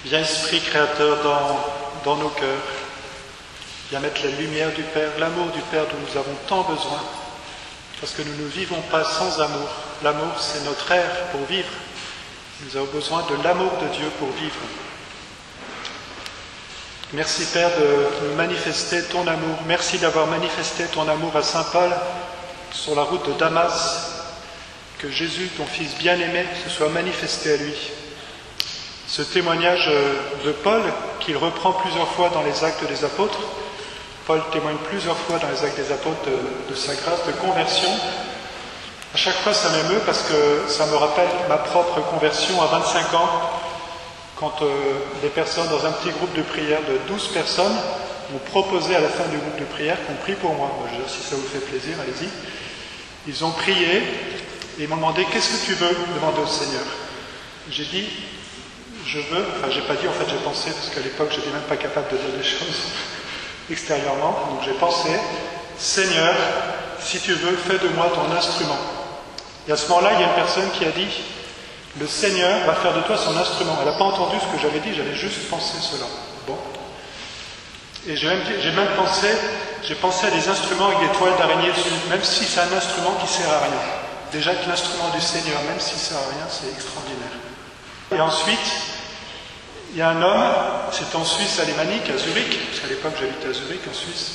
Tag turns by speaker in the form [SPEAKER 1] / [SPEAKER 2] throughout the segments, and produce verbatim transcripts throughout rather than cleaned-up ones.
[SPEAKER 1] Viens Esprit Créateur dans, dans nos cœurs. Viens mettre la lumière du Père, l'amour du Père dont nous avons tant besoin. Parce que nous ne vivons pas sans amour. L'amour, c'est notre air pour vivre. Nous avons besoin de l'amour de Dieu pour vivre. Merci Père de nous manifester ton amour. Merci d'avoir manifesté ton amour à Saint Paul sur la route de Damas. Que Jésus, ton Fils bien-aimé, se soit manifesté à lui. Ce témoignage de Paul, qu'il reprend plusieurs fois dans les Actes des Apôtres, Paul témoigne plusieurs fois dans les Actes des Apôtres de, de sa grâce de conversion. À chaque fois, ça m'émeut parce que ça me rappelle ma propre conversion à vingt-cinq ans, quand euh, des personnes dans un petit groupe de prière de douze personnes m'ont proposé à la fin du groupe de prière qu'on prie pour moi. Moi, je veux dire, si ça vous fait plaisir, allez-y. Ils ont prié et ils m'ont demandé « Qu'est-ce que tu veux ?» demander au Seigneur. J'ai dit « Je veux », enfin j'ai pas dit, en fait j'ai pensé, parce qu'à l'époque j'étais même pas capable de dire des choses extérieurement, donc j'ai pensé « Seigneur, si tu veux, fais de moi ton instrument. » Et à ce moment-là, il y a une personne qui a dit « Le Seigneur va faire de toi son instrument. » Elle n'a pas entendu ce que j'avais dit, j'avais juste pensé cela. Bon. Et j'ai même, j'ai même pensé, j'ai pensé à des instruments avec des toiles d'araignée dessus, même si c'est un instrument qui ne sert à rien. Déjà que l'instrument du Seigneur, même s'il ne sert à rien, c'est extraordinaire. Et ensuite, il y a un homme, c'est en Suisse alémanique, à Zurich, parce qu'à l'époque j'habitais à Zurich, en Suisse.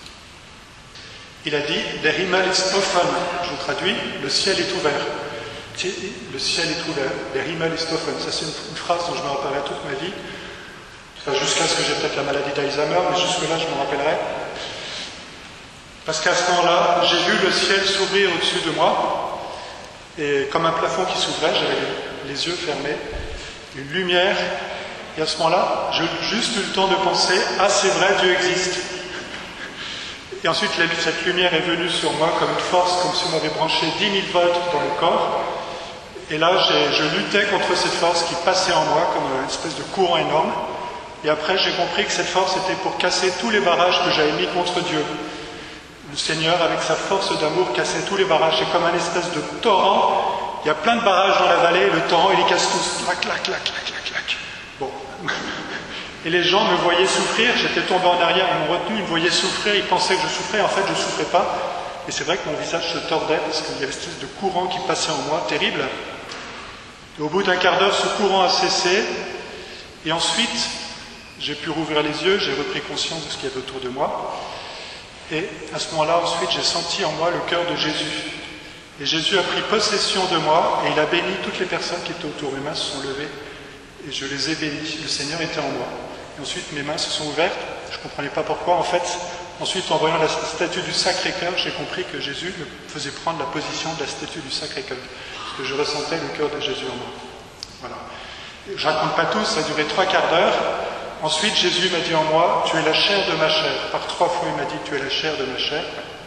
[SPEAKER 1] Il a dit « Der Himmel ist offen », je traduis, « le ciel est ouvert ». Le ciel est ouvert, « Der Himmel ist offen ». Ça c'est une, une phrase dont je me rappellerai toute ma vie, enfin, jusqu'à ce que j'ai peut-être la maladie d'Alzheimer, mais jusque-là je me rappellerai. Parce qu'à ce moment-là, j'ai vu le ciel s'ouvrir au-dessus de moi, et comme un plafond qui s'ouvrait, j'avais les yeux fermés, une lumière, et à ce moment-là, j'ai juste eu le temps de penser « Ah, c'est vrai, Dieu existe !» Et ensuite, cette lumière est venue sur moi comme une force, comme si on m'avait branché dix mille volts dans le corps. Et là, j'ai, je luttais contre cette force qui passait en moi comme une espèce de courant énorme. Et après, j'ai compris que cette force était pour casser tous les barrages que j'avais mis contre Dieu. Le Seigneur, avec sa force d'amour, cassait tous les barrages. C'est comme un espèce de torrent. Il y a plein de barrages dans la vallée, le torrent, il les casse tous. Clac, clac, clac, clac, clac, clac. Bon. Et les gens me voyaient souffrir. J'étais tombé en arrière, ils m'ont retenu, ils me voyaient souffrir, ils pensaient que je souffrais. En fait, je ne souffrais pas. Et c'est vrai que mon visage se tordait parce qu'il y avait cette espèce de courant qui passait en moi, terrible. Et au bout d'un quart d'heure, ce courant a cessé. Et ensuite, j'ai pu rouvrir les yeux, j'ai repris conscience de ce qu'il y avait autour de moi. Et à ce moment-là, ensuite, j'ai senti en moi le cœur de Jésus. Et Jésus a pris possession de moi et il a béni toutes les personnes qui étaient autour. Mes mains se sont levées et je les ai bénies. Le Seigneur était en moi. Et ensuite, mes mains se sont ouvertes. Je ne comprenais pas pourquoi. En fait, ensuite, en voyant la statue du Sacré-Cœur, j'ai compris que Jésus me faisait prendre la position de la statue du Sacré-Cœur. Parce que je ressentais le cœur de Jésus en moi. Voilà. Je ne raconte pas tout, ça a duré trois quarts d'heure. Ensuite, Jésus m'a dit en moi, tu es la chair de ma chair. Par trois fois, il m'a dit, tu es la chair de ma chair.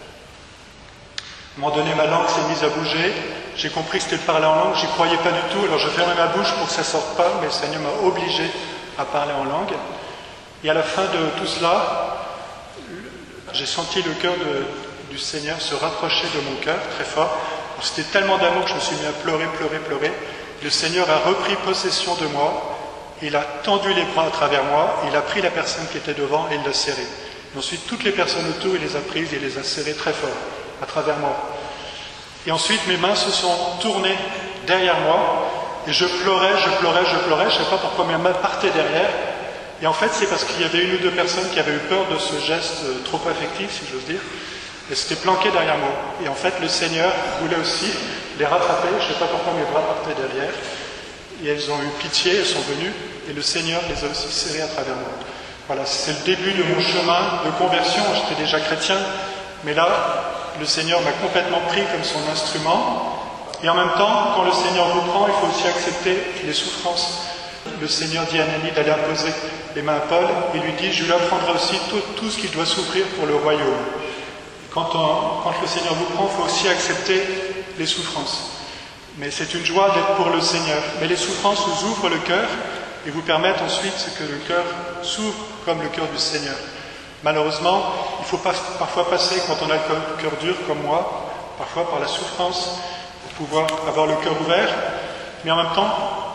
[SPEAKER 1] À un moment donné, ma langue s'est mise à bouger. J'ai compris que c'était de parler en langue. J'y croyais pas du tout. Alors, je fermais ma bouche pour que ça sorte pas, mais le Seigneur m'a obligé à parler en langue. Et à la fin de tout cela, j'ai senti le cœur de, du Seigneur se rapprocher de mon cœur très fort. C'était tellement d'amour que je me suis mis à pleurer, pleurer, pleurer. Le Seigneur a repris possession de moi. Il a tendu les bras à travers moi, il a pris la personne qui était devant et il l'a serrée. Et ensuite, toutes les personnes autour, il les a prises et il les a serrées très fort, à travers moi. Et ensuite, mes mains se sont tournées derrière moi, et je pleurais, je pleurais, je pleurais, je ne sais pas pourquoi mes mains partaient derrière. Et en fait, c'est parce qu'il y avait une ou deux personnes qui avaient eu peur de ce geste trop affectif, si j'ose dire, et s'étaient planquées derrière moi. Et en fait, le Seigneur voulait aussi les rattraper, je ne sais pas pourquoi mes bras partaient derrière. Et elles ont eu pitié, elles sont venues, et le Seigneur les a aussi serrées à travers moi. Voilà, c'est le début de mon chemin de conversion. J'étais déjà chrétien, mais là, le Seigneur m'a complètement pris comme son instrument. Et en même temps, quand le Seigneur vous prend, il faut aussi accepter les souffrances. Le Seigneur dit à Ananie d'aller imposer les mains à Paul, et lui dit, je lui apprendrai aussi tout, tout ce qu'il doit souffrir pour le royaume. Quand, on, quand le Seigneur vous prend, il faut aussi accepter les souffrances. Mais c'est une joie d'être pour le Seigneur. Mais les souffrances vous ouvrent le cœur et vous permettent ensuite que le cœur s'ouvre comme le cœur du Seigneur. Malheureusement, il faut pas, parfois passer, quand on a le cœur dur comme moi, parfois par la souffrance, pour pouvoir avoir le cœur ouvert. Mais en même temps,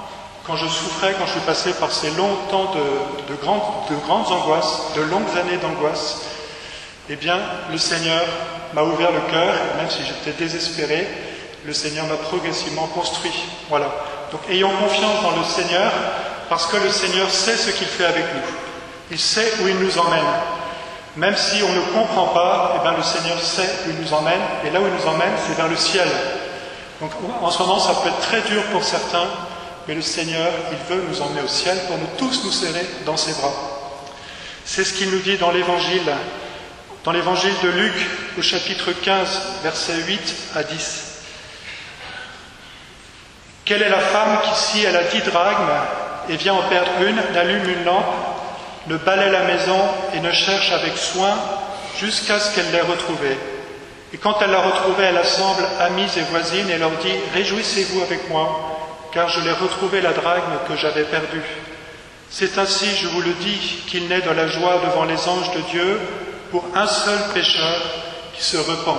[SPEAKER 1] quand je souffrais, quand je suis passé par ces longs temps de, de, grandes, de grandes angoisses, de longues années d'angoisse, eh bien, le Seigneur m'a ouvert le cœur, et même si j'étais désespéré, le Seigneur m'a progressivement construit. Voilà. Donc, ayons confiance dans le Seigneur, parce que le Seigneur sait ce qu'il fait avec nous. Il sait où il nous emmène. Même si on ne comprend pas, eh bien, le Seigneur sait où il nous emmène, et là où il nous emmène, c'est vers le ciel. Donc, en ce moment, ça peut être très dur pour certains, mais le Seigneur, il veut nous emmener au ciel pour nous tous nous serrer dans ses bras. C'est ce qu'il nous dit dans l'Évangile, dans l'Évangile de Luc, au chapitre quinze, versets huit à dix. Quelle est la femme qui, si elle a dix drachmes et vient en perdre une, n'allume une lampe, ne balaie la maison et ne cherche avec soin jusqu'à ce qu'elle l'ait retrouvée. Et quand elle l'a retrouvée, elle assemble amis et voisines et leur dit « Réjouissez-vous avec moi, car je l'ai retrouvée la drachme que j'avais perdue. » C'est ainsi, je vous le dis, qu'il naît de la joie devant les anges de Dieu pour un seul pécheur qui se repent.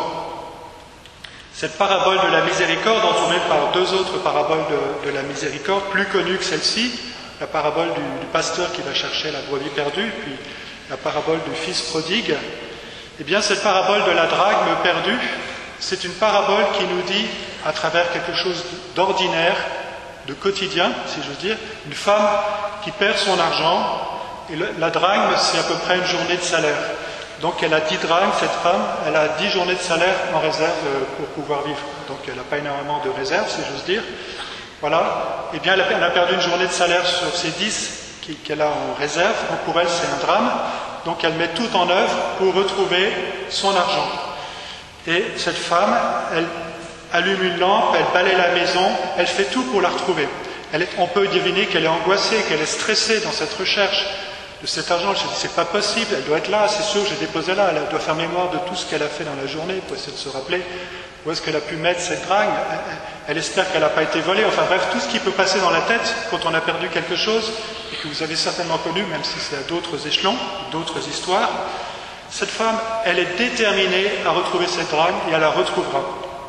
[SPEAKER 1] Cette parabole de la miséricorde, entourée par deux autres paraboles de, de la miséricorde, plus connues que celle-ci, la parabole du, du pasteur qui va chercher la brebis perdue, puis la parabole du fils prodigue, eh bien cette parabole de la drachme perdue, c'est une parabole qui nous dit, à travers quelque chose d'ordinaire, de quotidien, si j'ose dire, une femme qui perd son argent, et le, la drachme, c'est à peu près une journée de salaire. Donc elle a dix drachmes, cette femme, elle a dix journées de salaire en réserve pour pouvoir vivre. Donc elle n'a pas énormément de réserve, si j'ose dire. Voilà. Eh bien, elle a perdu une journée de salaire sur ces dix qu'elle a en réserve. Donc pour elle, c'est un drame. Donc elle met tout en œuvre pour retrouver son argent. Et cette femme, elle allume une lampe, elle balaie la maison, elle fait tout pour la retrouver. Elle est, on peut deviner qu'elle est angoissée, qu'elle est stressée dans cette recherche de cet argent. Je dis, c'est pas possible, elle doit être là, c'est sûr, j'ai déposé là, elle doit faire mémoire de tout ce qu'elle a fait dans la journée pour essayer de se rappeler où est-ce qu'elle a pu mettre cette drachme. Elle, elle espère qu'elle n'a pas été volée. Enfin bref, tout ce qui peut passer dans la tête quand on a perdu quelque chose, et que vous avez certainement connu, même si c'est à d'autres échelons, d'autres histoires. Cette femme, elle est déterminée à retrouver cette drachme et elle la retrouvera.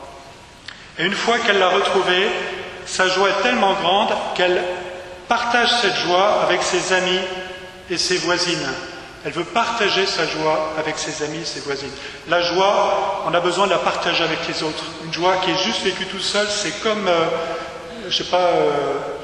[SPEAKER 1] Et une fois qu'elle l'a retrouvée, sa joie est tellement grande qu'elle partage cette joie avec ses amis et ses voisines. Elle veut partager sa joie avec ses amis et ses voisines. La joie, on a besoin de la partager avec les autres. Une joie qui est juste vécue tout seul, c'est comme, euh, je sais pas, euh,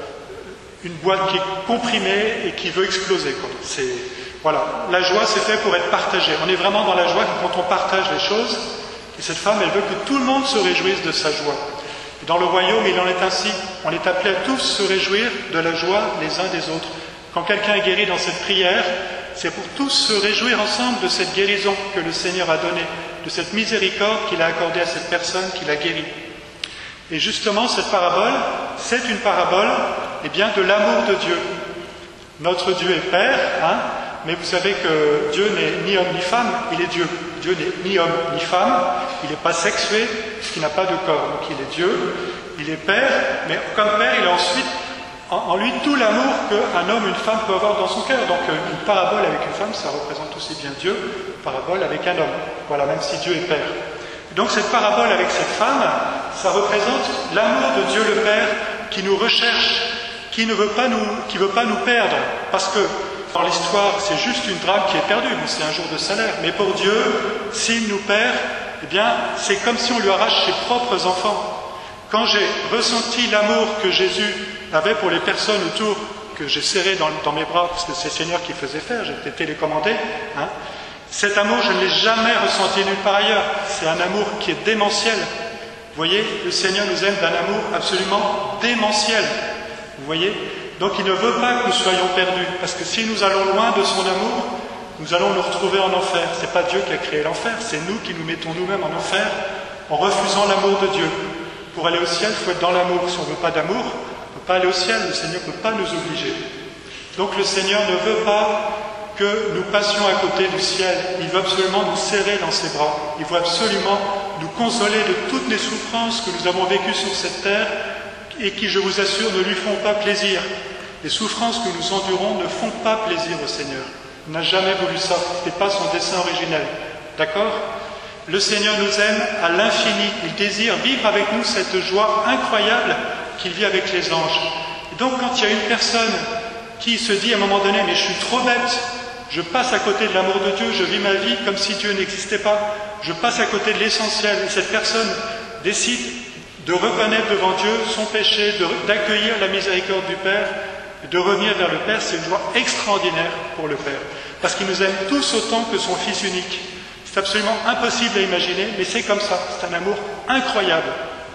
[SPEAKER 1] une boîte qui est comprimée et qui veut exploser, quoi. C'est, voilà. La joie, c'est fait pour être partagée. On est vraiment dans la joie quand on partage les choses. Et cette femme, elle veut que tout le monde se réjouisse de sa joie. Et dans le royaume, il en est ainsi. On est appelé à tous se réjouir de la joie les uns des autres. Quand quelqu'un est guéri dans cette prière, c'est pour tous se réjouir ensemble de cette guérison que le Seigneur a donnée, de cette miséricorde qu'il a accordée à cette personne qu'il a guérie. Et justement, cette parabole, c'est une parabole, eh bien, de l'amour de Dieu. Notre Dieu est Père, hein, mais vous savez que Dieu n'est ni homme ni femme, il est Dieu. Dieu n'est ni homme ni femme, il n'est pas sexué, puisqu'il n'a pas de corps, donc il est Dieu, il est Père, mais comme Père, il a ensuite en lui tout l'amour qu'un homme, une femme peut avoir dans son cœur. Donc une parabole avec une femme, ça représente aussi bien Dieu, une parabole avec un homme. Voilà, même si Dieu est Père. Donc cette parabole avec cette femme, ça représente l'amour de Dieu le Père qui nous recherche, qui ne veut pas nous, qui veut pas nous perdre. Parce que dans l'histoire, c'est juste une drachme qui est perdue, c'est un jour de salaire. Mais pour Dieu, s'il nous perd, eh bien, c'est comme si on lui arrache ses propres enfants. Quand j'ai ressenti l'amour que Jésus avait pour les personnes autour, que j'ai serré dans, dans mes bras, parce que c'est le Seigneur qui faisait faire, j'étais télécommandé, hein, cet amour, je ne l'ai jamais ressenti nulle part ailleurs. C'est un amour qui est démentiel. Vous voyez, le Seigneur nous aime d'un amour absolument démentiel. Vous voyez ? Donc il ne veut pas que nous soyons perdus, parce que si nous allons loin de son amour, nous allons nous retrouver en enfer. Ce n'est pas Dieu qui a créé l'enfer, c'est nous qui nous mettons nous-mêmes en enfer en refusant l'amour de Dieu. Pour aller au ciel, il faut être dans l'amour. Si on ne veut pas d'amour, on ne peut pas aller au ciel, le Seigneur ne peut pas nous obliger. Donc le Seigneur ne veut pas que nous passions à côté du ciel. Il veut absolument nous serrer dans ses bras. Il veut absolument nous consoler de toutes les souffrances que nous avons vécues sur cette terre et qui, je vous assure, ne lui font pas plaisir. Les souffrances que nous endurons ne font pas plaisir au Seigneur. Il n'a jamais voulu ça. Ce n'était pas son dessein originel. D'accord ? Le Seigneur nous aime à l'infini. Il désire vivre avec nous cette joie incroyable qu'il vit avec les anges. Et donc quand il y a une personne qui se dit à un moment donné, mais je suis trop bête, je passe à côté de l'amour de Dieu, je vis ma vie comme si Dieu n'existait pas, je passe à côté de l'essentiel, et cette personne décide de reconnaître devant Dieu son péché, de, d'accueillir la miséricorde du Père, et de revenir vers le Père, c'est une joie extraordinaire pour le Père, parce qu'il nous aime tous autant que son Fils unique. C'est absolument impossible à imaginer, mais c'est comme ça, c'est un amour incroyable.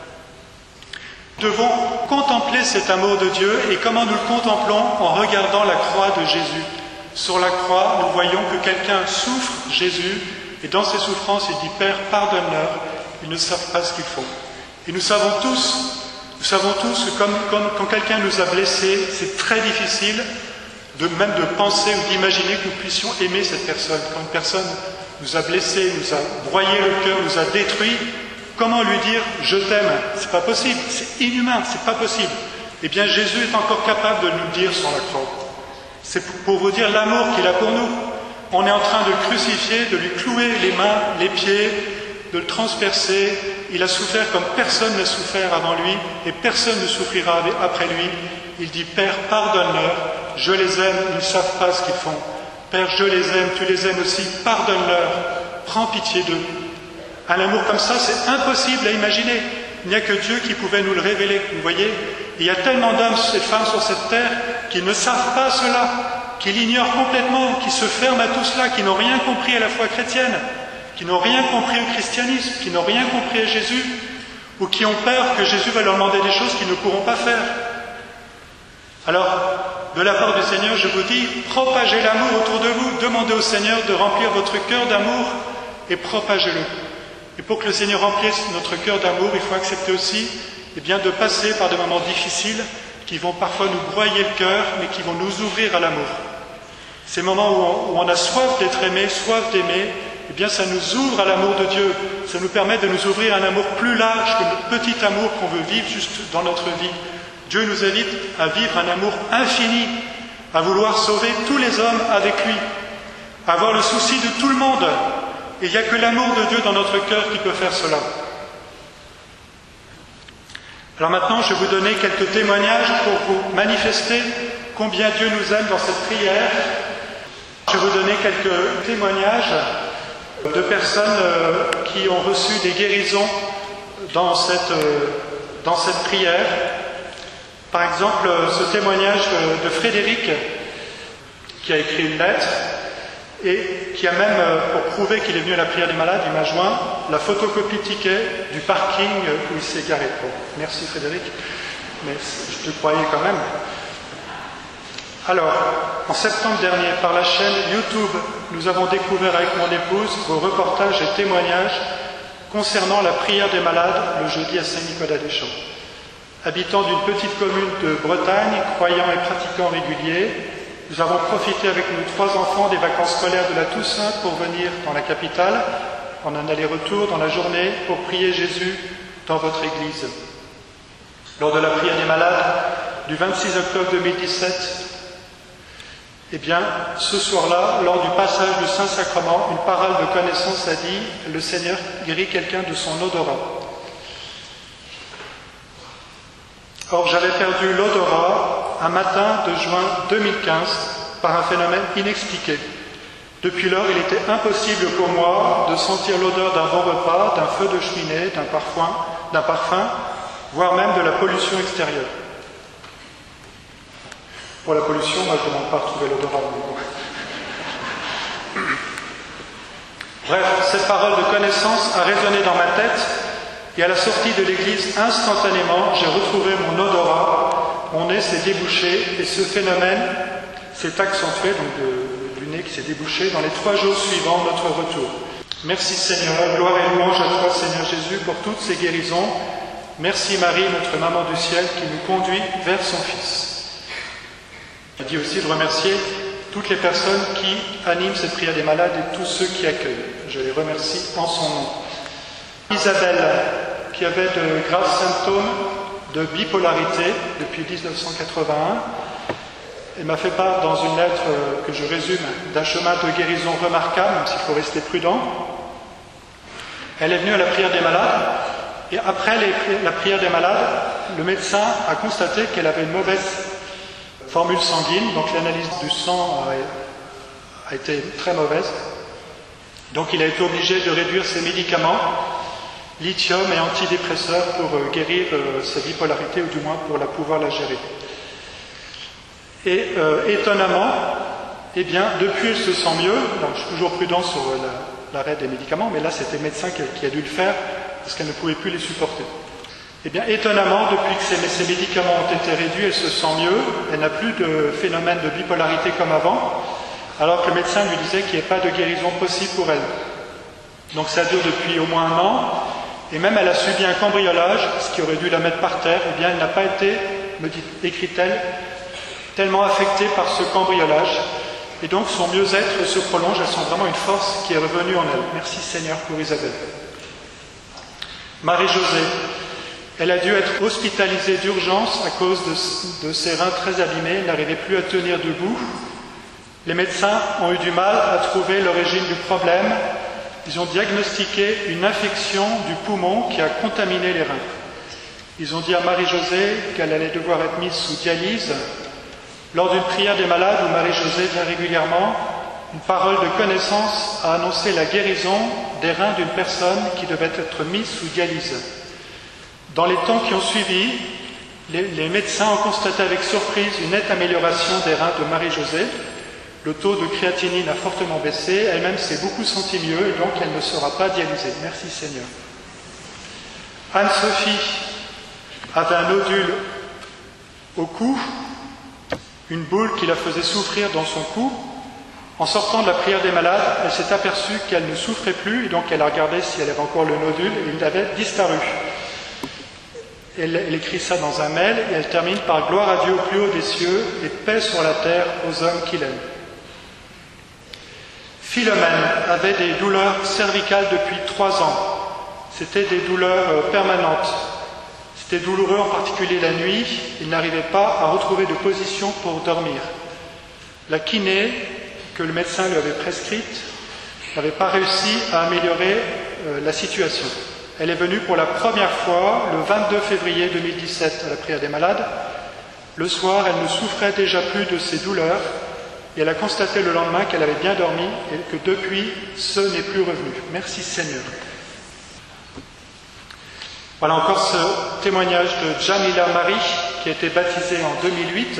[SPEAKER 1] Nous devons contempler cet amour de Dieu, et comment nous le contemplons? En regardant la croix de Jésus. Sur la croix, nous voyons que quelqu'un souffre, Jésus, et dans ses souffrances, il dit « Père, pardonne-leur, ils ne savent pas ce qu'ils font. » Et nous savons tous, nous savons tous que comme, comme, quand quelqu'un nous a blessés, c'est très difficile de même de penser ou d'imaginer que nous puissions aimer cette personne. Quand une personne nous a blessés, nous a broyé le cœur, nous a détruits, comment lui dire « Je t'aime » ? C'est pas possible, c'est inhumain, c'est pas possible. Eh bien, Jésus est encore capable de nous le dire sur la croix. C'est pour vous dire l'amour qu'il a pour nous. On est en train de le crucifier, de lui clouer les mains, les pieds, de le transpercer. Il a souffert comme personne n'a souffert avant lui, et personne ne souffrira après lui. Il dit « Père, pardonne-leur, je les aime, ils ne savent pas ce qu'ils font. Père, je les aime, tu les aimes aussi, pardonne-leur, prends pitié d'eux. » Un amour comme ça, c'est impossible à imaginer. Il n'y a que Dieu qui pouvait nous le révéler, vous voyez. Et il y a tellement d'hommes et de femmes sur cette terre qui ne savent pas cela, qui l'ignorent complètement, qui se ferment à tout cela, qui n'ont rien compris à la foi chrétienne, qui n'ont rien compris au christianisme, qui n'ont rien compris à Jésus, ou qui ont peur que Jésus va leur demander des choses qu'ils ne pourront pas faire. Alors, de la part du Seigneur, je vous dis, propagez l'amour autour de vous, demandez au Seigneur de remplir votre cœur d'amour et propagez-le. Et pour que le Seigneur remplisse notre cœur d'amour, il faut accepter aussi eh bien, de passer par des moments difficiles qui vont parfois nous broyer le cœur, mais qui vont nous ouvrir à l'amour. Ces moments où on, où on a soif d'être aimé, soif d'aimer, eh bien ça nous ouvre à l'amour de Dieu. Ça nous permet de nous ouvrir à un amour plus large que notre petit amour qu'on veut vivre juste dans notre vie. Dieu nous invite à vivre un amour infini, à vouloir sauver tous les hommes avec lui, à avoir le souci de tout le monde. Et il n'y a que l'amour de Dieu dans notre cœur qui peut faire cela. Alors maintenant, je vais vous donner quelques témoignages pour vous manifester combien Dieu nous aime dans cette prière. Je vais vous donner quelques témoignages de personnes qui ont reçu des guérisons dans cette, dans cette prière. Par exemple, ce témoignage de Frédéric, qui a écrit une lettre, et qui a même, pour prouver qu'il est venu à la prière des malades, il m'a joint la photocopie ticket du parking où il s'est garé. Bon, merci Frédéric, mais je te croyais quand même. Alors, en septembre dernier, par la chaîne YouTube, nous avons découvert avec mon épouse vos reportages et témoignages concernant la prière des malades le jeudi à Saint-Nicolas-des-Champs. Habitant d'une petite commune de Bretagne, croyant et pratiquant régulier, nous avons profité avec nos trois enfants des vacances scolaires de la Toussaint pour venir dans la capitale, en un aller-retour dans la journée, pour prier Jésus dans votre église. Lors de la prière des malades du vingt-six octobre deux mille dix-sept, eh bien, ce soir-là, lors du passage du Saint-Sacrement, une parole de connaissance a dit « Le Seigneur guérit quelqu'un de son odorat ». Or, j'avais perdu l'odorat un matin de juin deux mille quinze par un phénomène inexpliqué. Depuis lors, il était impossible pour moi de sentir l'odeur d'un bon repas, d'un feu de cheminée, d'un parfum, d'un parfum, voire même de la pollution extérieure. Pour la pollution, moi je ne demande pas à retrouver l'odorat. Bref, cette parole de connaissance a résonné dans ma tête. Et à la sortie de l'église, instantanément, j'ai retrouvé mon odorat, mon nez s'est débouché, et ce phénomène s'est accentué, donc de, du nez qui s'est débouché, dans les trois jours suivants notre retour. Merci Seigneur, gloire et louange à toi Seigneur Jésus pour toutes ces guérisons. Merci Marie, notre maman du ciel, qui nous conduit vers son Fils. Il dit aussi de remercier toutes les personnes qui animent cette prière des malades et tous ceux qui accueillent. Je les remercie en son nom. Isabelle, qui avait de graves symptômes de bipolarité depuis mille neuf cent quatre-vingt-un, elle m'a fait part dans une lettre que je résume d'un chemin de guérison remarquable, même s'il faut rester prudent. Elle est venue à la prière des malades, et après les, la prière des malades, le médecin a constaté qu'elle avait une mauvaise formule sanguine, donc l'analyse du sang a, a été très mauvaise. Donc il a été obligé de réduire ses médicaments, lithium et antidépresseurs, pour euh, guérir euh, sa bipolarité, ou du moins pour la pouvoir la gérer. Et euh, étonnamment, eh bien, depuis elle se sent mieux. Donc je suis toujours prudent sur euh, la, l'arrêt des médicaments, mais là c'était le médecin qui, qui a dû le faire parce qu'elle ne pouvait plus les supporter. Eh bien, étonnamment, depuis que ces, ces médicaments ont été réduits, elle se sent mieux, elle n'a plus de phénomène de bipolarité comme avant, alors que le médecin lui disait qu'il n'y ait pas de guérison possible pour elle. Donc ça dure depuis au moins un an, et même elle a subi un cambriolage, ce qui aurait dû la mettre par terre. Eh bien, elle n'a pas été, me dit, écrit-elle, tellement affectée par ce cambriolage, et donc son mieux-être se prolonge. Elle sent vraiment une force qui est revenue en elle. Merci Seigneur pour Isabelle. Marie-Josée, elle a dû être hospitalisée d'urgence à cause de, de ses reins très abîmés. Elle n'arrivait plus à tenir debout. Les médecins ont eu du mal à trouver l'origine du problème. Ils ont diagnostiqué une infection du poumon qui a contaminé les reins. Ils ont dit à Marie-Josée qu'elle allait devoir être mise sous dialyse. Lors d'une prière des malades où Marie-Josée vient régulièrement, une parole de connaissance a annoncé la guérison des reins d'une personne qui devait être mise sous dialyse. Dans les temps qui ont suivi, les, les médecins ont constaté avec surprise une nette amélioration des reins de Marie-Josée. Le taux de créatinine a fortement baissé, elle-même s'est beaucoup sentie mieux et donc elle ne sera pas dialysée. Merci Seigneur. Anne-Sophie avait un nodule au cou, une boule qui la faisait souffrir dans son cou. En sortant de la prière des malades, elle s'est aperçue qu'elle ne souffrait plus et donc elle a regardé si elle avait encore le nodule et il avait disparu. Elle, elle écrit ça dans un mail et elle termine par « Gloire à Dieu au plus haut des cieux et paix sur la terre aux hommes qu'il aime ». Philomène avait des douleurs cervicales depuis trois ans. C'était des douleurs permanentes. C'était douloureux, en particulier la nuit. Il n'arrivait pas à retrouver de position pour dormir. La kiné que le médecin lui avait prescrite n'avait pas réussi à améliorer euh, la situation. Elle est venue pour la première fois le vingt-deux février deux mille dix-sept à la prière des malades. Le soir, elle ne souffrait déjà plus de ses douleurs et elle a constaté le lendemain qu'elle avait bien dormi et que depuis, ce n'est plus revenu. Merci Seigneur. Voilà encore ce témoignage de Jamila Marie qui a été baptisée en deux mille huit.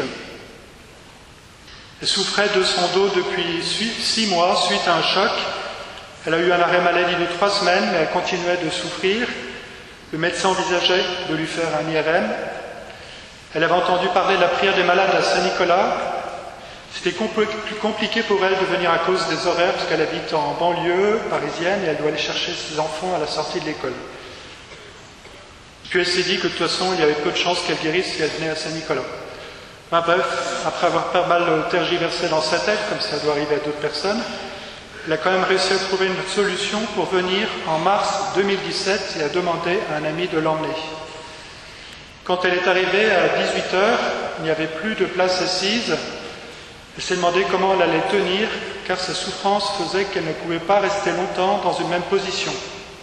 [SPEAKER 1] Elle souffrait de son dos depuis six mois suite à un choc. Elle a eu un arrêt maladie de trois semaines, mais elle continuait de souffrir. Le médecin envisageait de lui faire un I R M. Elle avait entendu parler de la prière des malades à Saint-Nicolas. C'était compl- plus compliqué pour elle de venir à cause des horaires, parce qu'elle habite en banlieue parisienne et elle doit aller chercher ses enfants à la sortie de l'école. Puis elle s'est dit que de toute façon, il y avait peu de chances qu'elle guérisse si elle venait à Saint-Nicolas. Enfin, bref, après avoir pas mal tergiversé dans sa tête, comme ça doit arriver à d'autres personnes, elle a quand même réussi à trouver une solution pour venir en mars deux mille dix-sept et a demandé à un ami de l'emmener. Quand elle est arrivée à dix-huit heures, il n'y avait plus de place assise. Elle s'est demandé comment elle allait tenir, car sa souffrance faisait qu'elle ne pouvait pas rester longtemps dans une même position.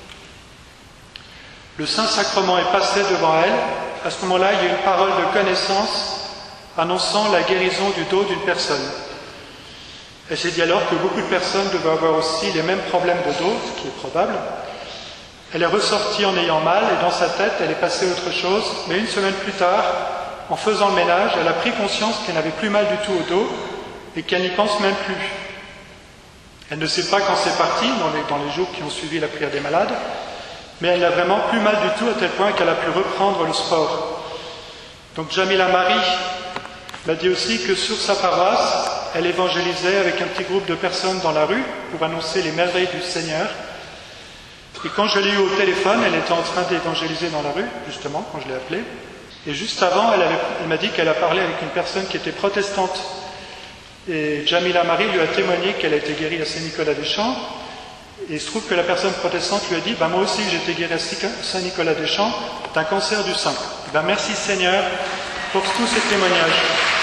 [SPEAKER 1] Le Saint-Sacrement est passé devant elle. À ce moment-là, il y a eu une parole de connaissance annonçant la guérison du dos d'une personne. Elle s'est dit alors que beaucoup de personnes devaient avoir aussi les mêmes problèmes de dos, ce qui est probable. Elle est ressortie en ayant mal et dans sa tête, elle est passée à autre chose. Mais une semaine plus tard, en faisant le ménage, elle a pris conscience qu'elle n'avait plus mal du tout au dos et qu'elle n'y pense même plus. Elle ne sait pas quand c'est parti, dans les, dans les jours qui ont suivi la prière des malades, mais elle n'a vraiment plus mal du tout à tel point qu'elle a pu reprendre le sport. Donc Jamila Marie m'a dit aussi que sur sa paroisse, elle évangélisait avec un petit groupe de personnes dans la rue pour annoncer les merveilles du Seigneur. Et quand je l'ai eue au téléphone, elle était en train d'évangéliser dans la rue, justement, quand je l'ai appelée. Et juste avant, elle, avait, elle m'a dit qu'elle a parlé avec une personne qui était protestante. Et Jamila Marie lui a témoigné qu'elle a été guérie à Saint-Nicolas-des-Champs. Et il se trouve que la personne protestante lui a dit bah, « Moi aussi, j'ai été guérie à Saint-Nicolas-des-Champs d'un cancer du sein. » Ben, merci Seigneur pour tous ces témoignages.